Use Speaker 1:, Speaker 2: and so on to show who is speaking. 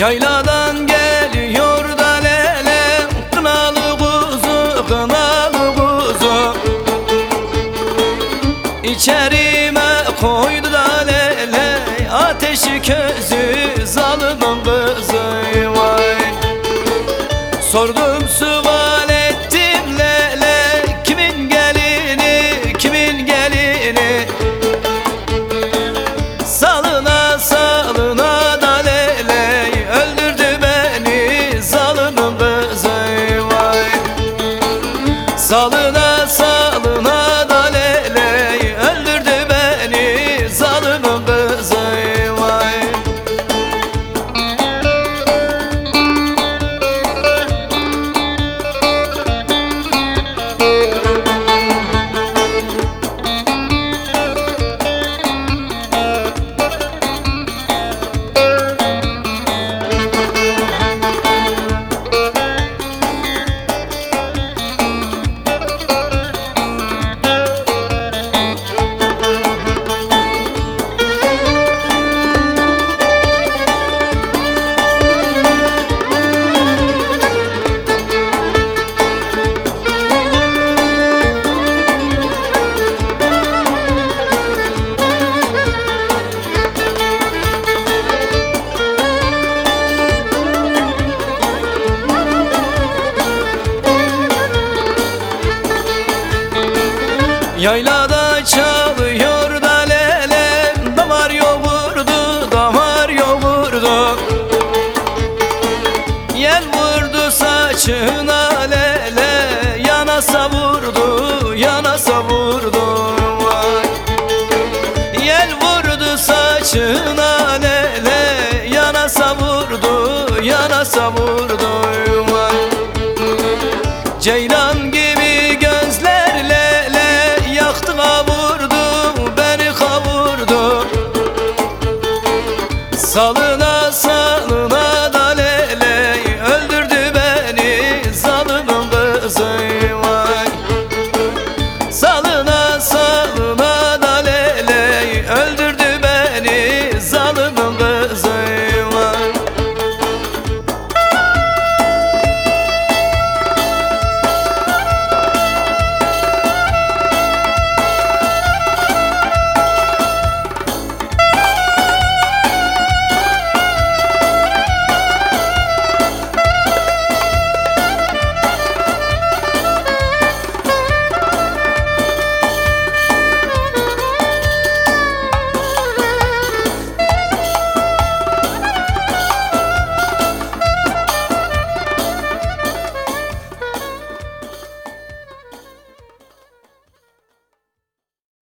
Speaker 1: Yayladan geliyor da lele, kınalı kuzu, kınalı kuzu. İçerime koydu da lele, ateşi közü, zalımın kızı vay. Sordum sual ettim lele, kimin gelini, kimin gelini. Salına salına da lele, öldürdü beni zalımın kızı vay. Salına salına da lele, öldürdü beni zalımın kızı vay. Yaylada çalıyor da lele, damar yoğurdu, damar yoğurdu. Yel vurdu saçına lele, yana savurdu, yana savurdu vay. Yel vurdu saçına lele, yana savurdu, yana savurdu vay. Ceylan gibi gözler lele, yaktı kavurdu, beni kavurdu. Salı